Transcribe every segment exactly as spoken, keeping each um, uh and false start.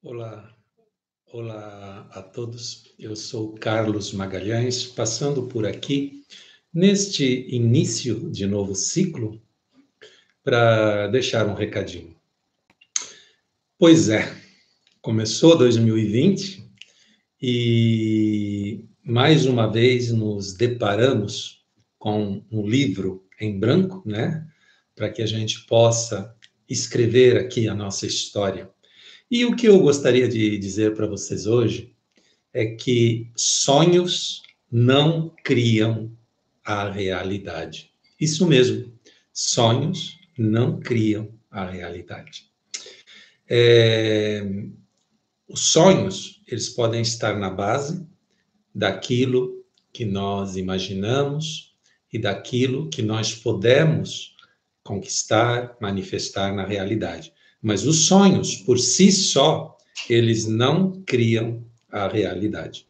Olá, olá a todos. Eu sou Carlos Magalhães, passando por aqui neste início de novo ciclo para deixar um recadinho. Pois é, começou dois mil e vinte e mais uma vez nos deparamos com um livro em branco, né? Para que a gente possa escrever aqui a nossa história. E o que eu gostaria de dizer para vocês hoje é que sonhos não criam a realidade. Isso mesmo, sonhos não criam a realidade. É, os sonhos, eles podem estar na base daquilo que nós imaginamos e daquilo que nós podemos conquistar, manifestar na realidade. Mas os sonhos, por si só, eles não criam a realidade.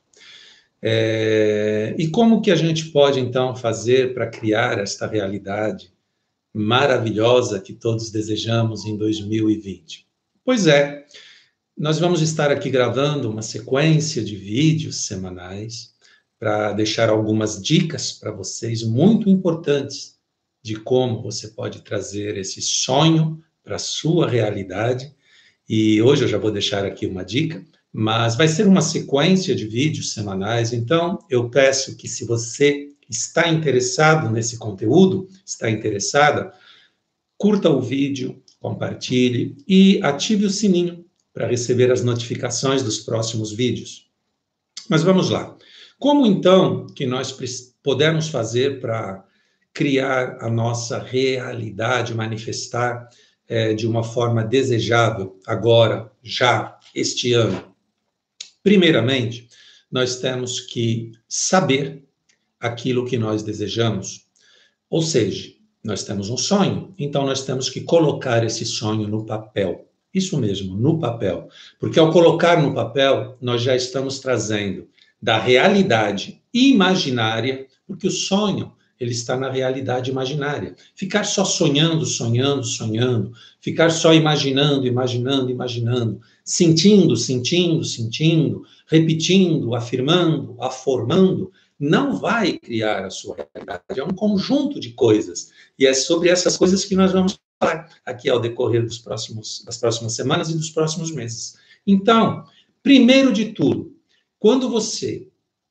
É, e como que a gente pode, então, fazer para criar esta realidade maravilhosa que todos desejamos em dois mil e vinte? Pois é, nós vamos estar aqui gravando uma sequência de vídeos semanais para deixar algumas dicas para vocês muito importantes de como você pode trazer esse sonho para a sua realidade. E hoje eu já vou deixar aqui uma dica, mas vai ser uma sequência de vídeos semanais, então eu peço que, se você está interessado nesse conteúdo, está interessada, curta o vídeo, compartilhe e ative o sininho para receber as notificações dos próximos vídeos. Mas vamos lá. Como então que nós podemos fazer para criar a nossa realidade, manifestar é, de uma forma desejável agora, já, este ano? Primeiramente, nós temos que saber aquilo que nós desejamos. Ou seja, nós temos um sonho, então nós temos que colocar esse sonho no papel. Isso mesmo, no papel. Porque ao colocar no papel, nós já estamos trazendo da realidade imaginária, porque o sonho, ele está na realidade imaginária. Ficar só sonhando, sonhando, sonhando, ficar só imaginando, imaginando, imaginando, sentindo, sentindo, sentindo, repetindo, afirmando, aformando, não vai criar a sua realidade. É um conjunto de coisas. E é sobre essas coisas que nós vamos falar aqui ao decorrer dos próximos, das próximas semanas e dos próximos meses. Então, primeiro de tudo, quando você,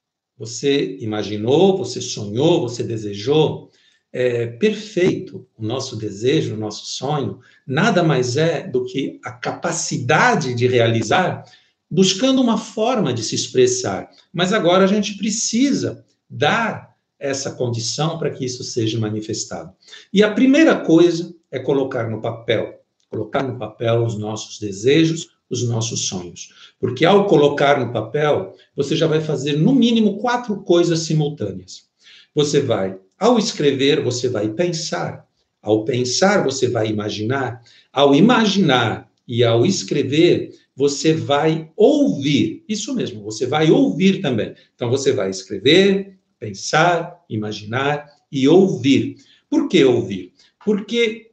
você imaginou, você sonhou, você desejou, é perfeito. O nosso desejo, o nosso sonho, nada mais é do que a capacidade de realizar, buscando uma forma de se expressar. Mas agora a gente precisa dar essa condição para que isso seja manifestado. E a primeira coisa é colocar no papel, colocar no papel os nossos desejos, os nossos sonhos. Porque ao colocar no papel, você já vai fazer no mínimo quatro coisas simultâneas. Você vai, ao escrever, você vai pensar. Ao pensar, você vai imaginar. Ao imaginar e ao escrever, você vai ouvir. Isso mesmo, você vai ouvir também. Então, você vai escrever, pensar, imaginar e ouvir. Por que ouvir? Porque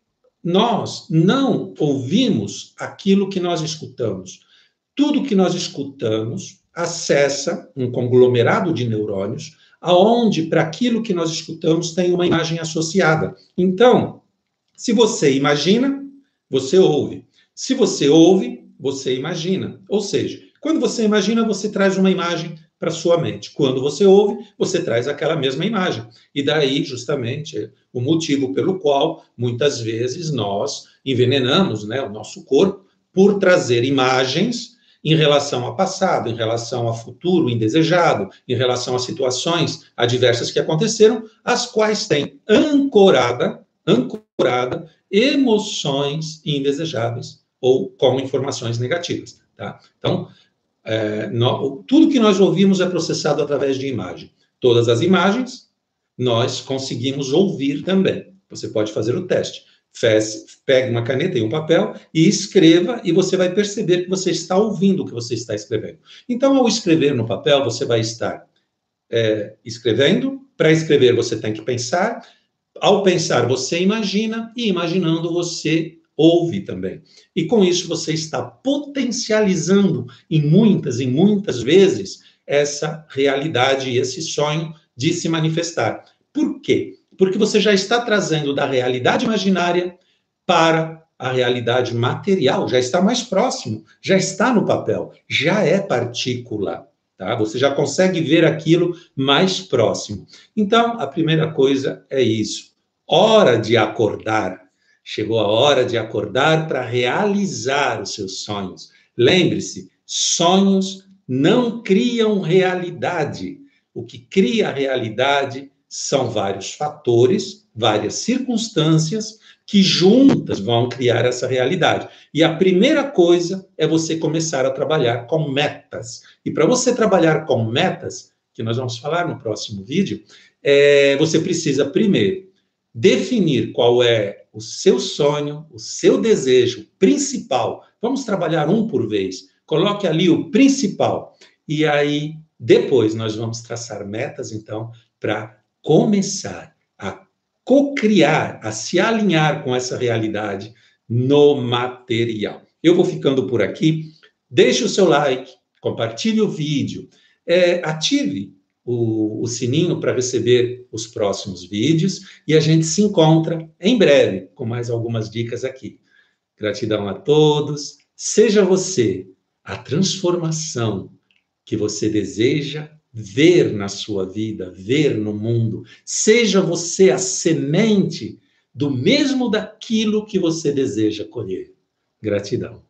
nós não ouvimos aquilo que nós escutamos. Tudo que nós escutamos acessa um conglomerado de neurônios, aonde para aquilo que nós escutamos tem uma imagem associada. Então, se você imagina, você ouve. Se você ouve, você imagina. Ou seja, quando você imagina, você traz uma imagem para sua mente. Quando você ouve, você traz aquela mesma imagem. E daí, justamente, o motivo pelo qual, muitas vezes, nós envenenamos, né, o nosso corpo por trazer imagens em relação ao passado, em relação ao futuro indesejado, em relação a situações adversas que aconteceram, as quais têm ancorada, ancorada emoções indesejáveis ou com informações negativas, tá? Então, é, no, tudo que nós ouvimos é processado através de imagem. Todas as imagens nós conseguimos ouvir também. Você pode fazer o teste. Fez, pegue uma caneta e um papel e escreva, e você vai perceber que você está ouvindo o que você está escrevendo. Então, ao escrever no papel, você vai estar é, escrevendo. Para escrever, você tem que pensar. Ao pensar, você imagina, e imaginando, você ouve também. E com isso você está potencializando em muitas, em muitas vezes, essa realidade e esse sonho de se manifestar. Por quê? Porque você já está trazendo da realidade imaginária para a realidade material, já está mais próximo, já está no papel, já é partícula, tá? Você já consegue ver aquilo mais próximo. Então, a primeira coisa é isso. Hora de acordar. Chegou a hora de acordar para realizar os seus sonhos. Lembre-se, sonhos não criam realidade. O que cria a realidade são vários fatores, várias circunstâncias que juntas vão criar essa realidade. E a primeira coisa é você começar a trabalhar com metas. E para você trabalhar com metas, que nós vamos falar no próximo vídeo, é, você precisa primeiro definir qual é o seu sonho, o seu desejo principal. Vamos trabalhar um por vez. Coloque ali o principal. E aí, depois, nós vamos traçar metas, então, para começar a co-criar, a se alinhar com essa realidade no material. Eu vou ficando por aqui. Deixe o seu like, compartilhe o vídeo, é, ative o, o sininho para receber os próximos vídeos e a gente se encontra em breve com mais algumas dicas aqui. Gratidão a todos. Seja você a transformação que você deseja ver na sua vida, ver no mundo. Seja você a semente do mesmo daquilo que você deseja colher. Gratidão.